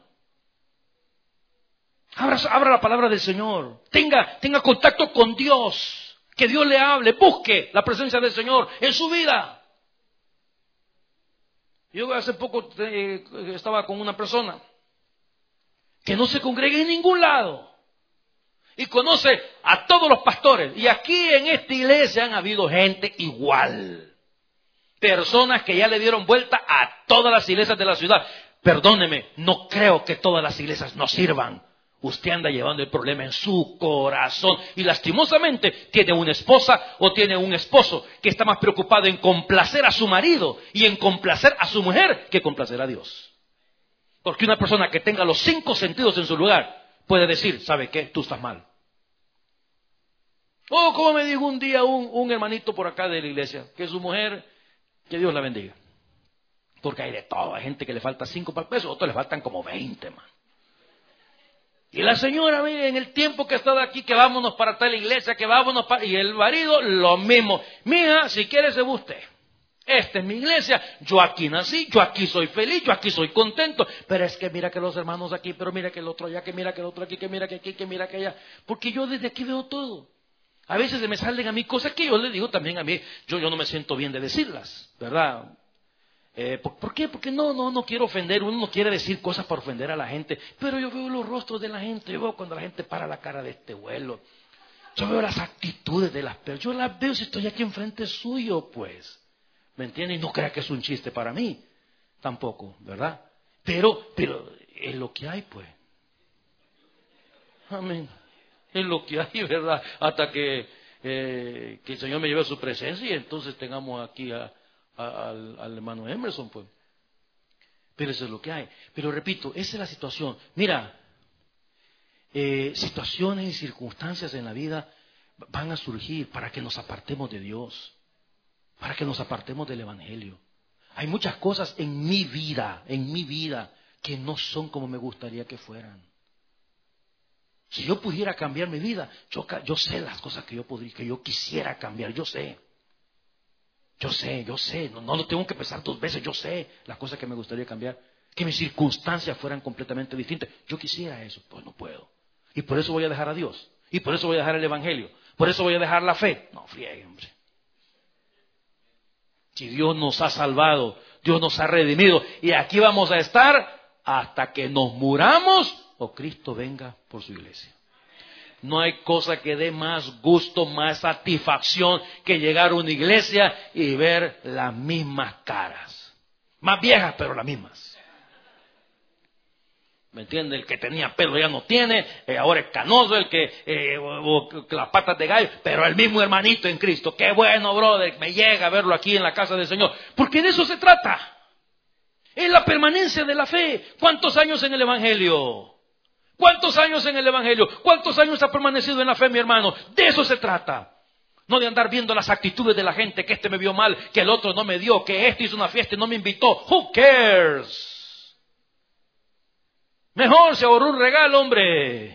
Abra, abra la palabra del Señor. Tenga, tenga contacto con Dios. Que Dios le hable. Busque la presencia del Señor en su vida. Yo hace poco eh, estaba con una persona que no se congrega en ningún lado. Y conoce a todos los pastores. Y aquí en esta iglesia han habido gente igual. Personas que ya le dieron vuelta a todas las iglesias de la ciudad. Perdóneme, no creo que todas las iglesias nos sirvan. Usted anda llevando el problema en su corazón. Y lastimosamente tiene una esposa o tiene un esposo que está más preocupado en complacer a su marido y en complacer a su mujer que complacer a Dios. Porque una persona que tenga los cinco sentidos en su lugar puede decir, ¿sabe qué? Tú estás mal. Oh, como me dijo un día un, un hermanito por acá de la iglesia, que su mujer, que Dios la bendiga. Porque hay de todo, hay gente que le falta cinco pesos, otros le faltan como veinte, man. Y la señora, mire, en el tiempo que ha estado aquí, que vámonos para tal iglesia, que vámonos para... Y el marido, lo mismo. Mija, si quiere se va usted. Esta es mi iglesia, yo aquí nací, yo aquí soy feliz, yo aquí soy contento. Pero es que mira que los hermanos aquí, pero mira que el otro allá, que mira que el otro aquí, que mira que aquí, que mira que allá. Porque yo desde aquí veo todo. A veces se me salen a mí cosas que yo le digo también a mí. Yo, yo no me siento bien de decirlas, ¿verdad? Eh, ¿por, ¿Por qué? Porque no, no, no quiero ofender. Uno no quiere decir cosas para ofender a la gente. Pero yo veo los rostros de la gente. Yo veo cuando la gente para la cara de este vuelo. Yo veo las actitudes de las personas. Yo las veo si estoy aquí enfrente suyo, pues. ¿Me entiende? Y no crea que es un chiste para mí. Tampoco, ¿verdad? Pero, pero es lo que hay, pues. Amén. Es lo que hay, ¿verdad? Hasta que, eh, que el Señor me lleve a su presencia y entonces tengamos aquí a, a, al, al hermano Emerson, pues. Pero eso es lo que hay. Pero repito, esa es la situación. Mira, eh, situaciones y circunstancias en la vida van a surgir para que nos apartemos de Dios, para que nos apartemos del Evangelio. Hay muchas cosas en mi vida, en mi vida, que no son como me gustaría que fueran. Si yo pudiera cambiar mi vida, yo, yo sé las cosas que yo podría, que yo quisiera cambiar, yo sé. Yo sé, yo sé, no, no lo tengo que pensar dos veces, yo sé las cosas que me gustaría cambiar. Que mis circunstancias fueran completamente distintas. Yo quisiera eso, pues no puedo. Y por eso voy a dejar a Dios. Y por eso voy a dejar el Evangelio. Por eso voy a dejar la fe. No, friegue, hombre. Si Dios nos ha salvado, Dios nos ha redimido, y aquí vamos a estar hasta que nos muramos o Cristo venga por su iglesia. No hay cosa que dé más gusto, más satisfacción que llegar a una iglesia y ver las mismas caras. Más viejas, pero las mismas. ¿Me entiende? El que tenía pelo ya no tiene, eh, ahora es canoso, el que eh, o, o, las patas de gallo, pero el mismo hermanito en Cristo. Qué bueno, brother, me llega a verlo aquí en la casa del Señor. Porque de eso se trata. Es la permanencia de la fe. ¿Cuántos años en el Evangelio? ¿Cuántos años en el Evangelio? ¿Cuántos años ha permanecido en la fe, mi hermano? De eso se trata. No de andar viendo las actitudes de la gente, que este me vio mal, que el otro no me dio, que este hizo una fiesta y no me invitó. Who cares? Mejor se ahorró un regalo, hombre.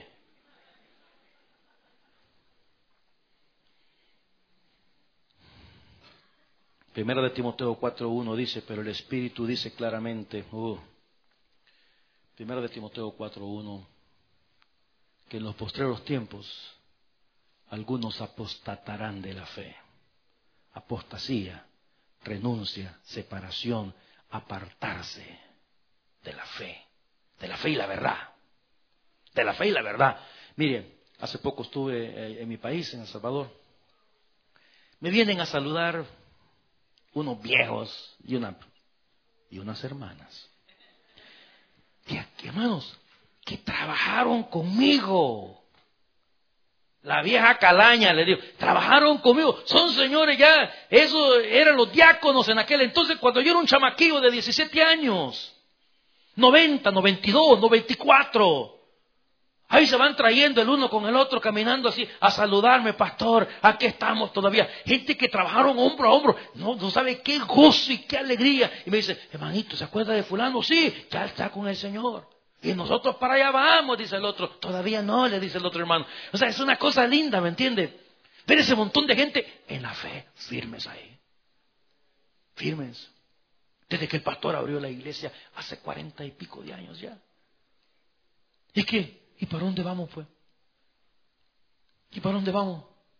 Primera de Timoteo cuatro uno dice, pero el Espíritu dice claramente, uh, Primera de Timoteo cuatro uno, que en los postreros tiempos algunos apostatarán de la fe. Apostasía, renuncia, separación, apartarse de la fe. De la fe y la verdad. De la fe y la verdad. Miren, hace poco estuve en mi país, en El Salvador. Me vienen a saludar unos viejos y, una, y unas hermanas. Y aquí, hermanos, que trabajaron conmigo. La vieja calaña, le digo, trabajaron conmigo. Son señores ya, esos eran los diáconos en aquel entonces, cuando yo era un chamaquillo de diecisiete años. noventa, noventa y dos, noventa y cuatro. Ahí se van trayendo el uno con el otro, caminando así, a saludarme, pastor, aquí estamos todavía. Gente que trabajaron hombro a hombro, no, no sabe qué gozo y qué alegría. Y me dice, hermanito, ¿se acuerda de fulano? Sí, ya está con el Señor. Y nosotros para allá vamos, dice el otro. Todavía no, le dice el otro hermano. O sea, es una cosa linda, ¿me entiende? Ver ese montón de gente en la fe, firmes ahí. Firmes. Desde que el pastor abrió la iglesia hace cuarenta y pico de años ya. ¿Y qué? ¿Y para dónde vamos, pues? ¿Y para dónde vamos?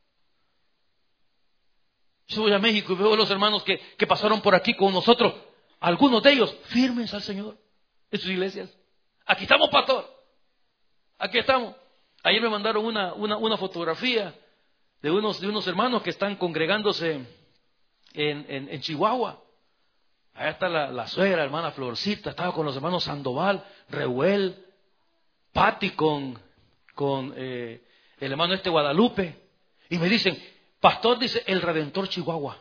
Yo voy a México y veo a los hermanos que, que pasaron por aquí con nosotros. Algunos de ellos firmes al Señor en sus iglesias. Aquí estamos, pastor. Aquí estamos. Ayer me mandaron una, una, una fotografía de unos, de unos hermanos que están congregándose en, en, en Chihuahua. Allá está la, la suegra, la hermana Florcita. Estaba con los hermanos Sandoval, Reuel, Pati con, con eh, el hermano este Guadalupe. Y me dicen, pastor, dice, el Redentor Chihuahua.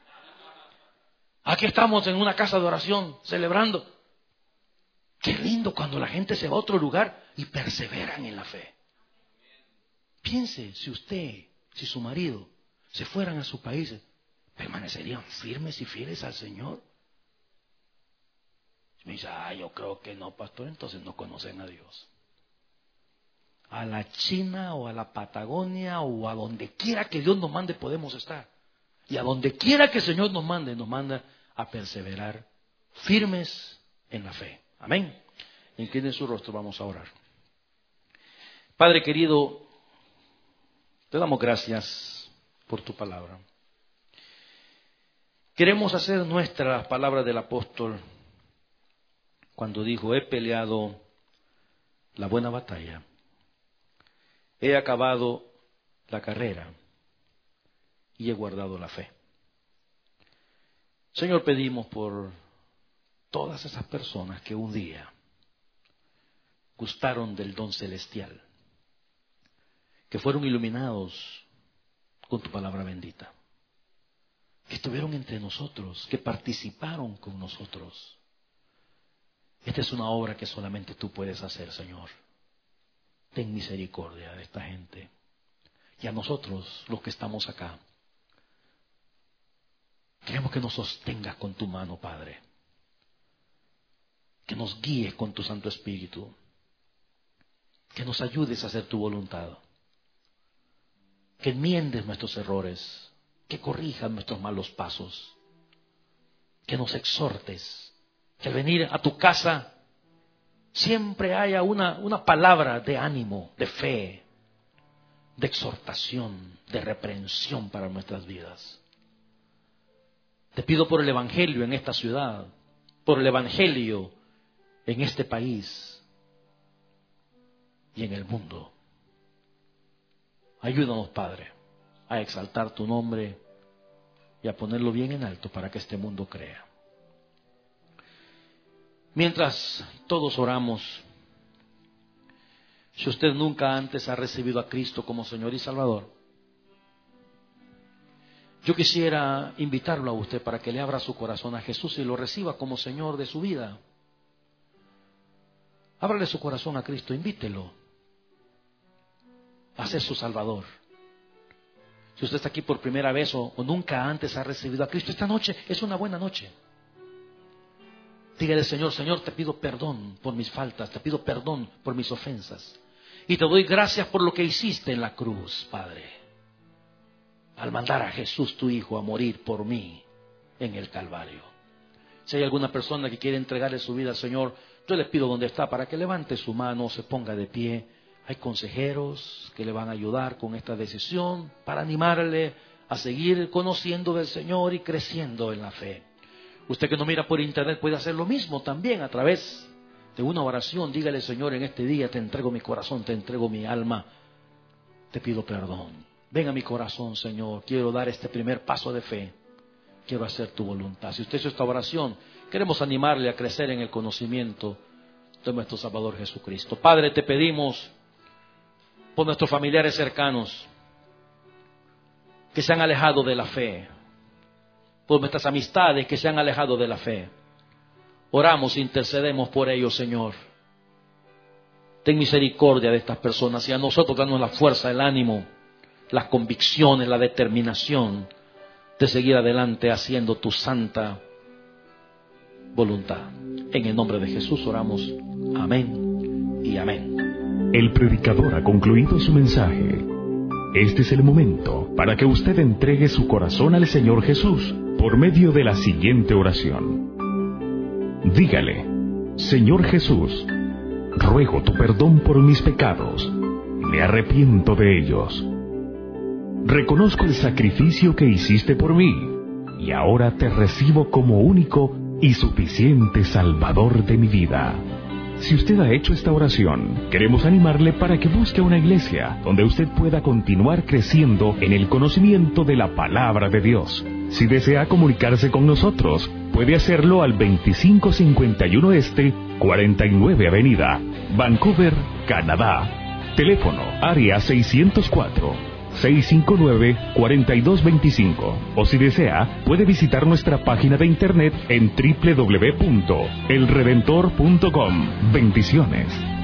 Aquí estamos en una casa de oración, celebrando. Qué lindo cuando la gente se va a otro lugar y perseveran en la fe. Piense, si usted, si su marido se fueran a sus países, ¿permanecerían firmes y fieles al Señor? Me dice, ah, yo creo que no, pastor, entonces no conocen a Dios. A la China o a la Patagonia o a donde quiera que Dios nos mande podemos estar. Y a donde quiera que el Señor nos mande, nos manda a perseverar firmes en la fe. Amén. Inclinen su rostro, vamos a orar. Padre querido, te damos gracias por tu palabra. Queremos hacer nuestras las palabras del apóstol cuando dijo, he peleado la buena batalla, he acabado la carrera y he guardado la fe. Señor, pedimos por todas esas personas que un día gustaron del don celestial, que fueron iluminados con tu palabra bendita, que estuvieron entre nosotros, que participaron con nosotros. Esta es una obra que solamente tú puedes hacer, Señor. Ten misericordia de esta gente y a nosotros, los que estamos acá. Queremos que nos sostengas con tu mano, Padre. Que nos guíes con tu Santo Espíritu. Que nos ayudes a hacer tu voluntad. Que enmiendes nuestros errores. Que corrijas nuestros malos pasos. Que nos exhortes. Que al venir a tu casa siempre haya una, una palabra de ánimo, de fe, de exhortación, de reprensión para nuestras vidas. Te pido por el Evangelio en esta ciudad, por el Evangelio en este país y en el mundo. Ayúdanos, Padre, a exaltar tu nombre y a ponerlo bien en alto para que este mundo crea. Mientras todos oramos, si usted nunca antes ha recibido a Cristo como Señor y Salvador, yo quisiera invitarlo a usted para que le abra su corazón a Jesús y lo reciba como Señor de su vida. Ábrale su corazón a Cristo, invítelo a ser su Salvador. Si usted está aquí por primera vez o, o nunca antes ha recibido a Cristo, esta noche es una buena noche. Dígale, Señor, Señor, te pido perdón por mis faltas, te pido perdón por mis ofensas. Y te doy gracias por lo que hiciste en la cruz, Padre. Al mandar a Jesús, tu Hijo, a morir por mí en el Calvario. Si hay alguna persona que quiere entregarle su vida al Señor, yo le pido donde está para que levante su mano, se ponga de pie. Hay consejeros que le van a ayudar con esta decisión para animarle a seguir conociendo del Señor y creciendo en la fe. Usted que nos mira por internet puede hacer lo mismo también a través de una oración. Dígale, Señor, en este día te entrego mi corazón, te entrego mi alma, te pido perdón. Ven a mi corazón, Señor, quiero dar este primer paso de fe, quiero hacer tu voluntad. Si usted hizo esta oración, queremos animarle a crecer en el conocimiento de nuestro Salvador Jesucristo. Padre, te pedimos por nuestros familiares cercanos que se han alejado de la fe, por nuestras amistades que se han alejado de la fe. Oramos, intercedemos por ellos, Señor. Ten misericordia de estas personas y a nosotros danos la fuerza, el ánimo, las convicciones, la determinación de seguir adelante haciendo tu santa voluntad. En el nombre de Jesús oramos. Amén. y amén. El predicador ha concluido su mensaje. Este es el momento para que usted entregue su corazón al Señor Jesús por medio de la siguiente oración. Dígale: Señor Jesús, ruego tu perdón por mis pecados. Me arrepiento de ellos. Reconozco el sacrificio que hiciste por mí y ahora te recibo como único y suficiente Salvador de mi vida. Si usted ha hecho esta oración, queremos animarle para que busque una iglesia donde usted pueda continuar creciendo en el conocimiento de la palabra de Dios. Si desea comunicarse con nosotros, puede hacerlo al veinticinco cincuenta y uno Este, cuarenta y nueve Avenida, Vancouver, Canadá. Teléfono área seiscientos cuatro, seiscientos cincuenta y nueve, cuarenta y dos veinticinco. O si desea, puede visitar nuestra página de internet en doble u doble u doble u punto el redentor punto com. Bendiciones.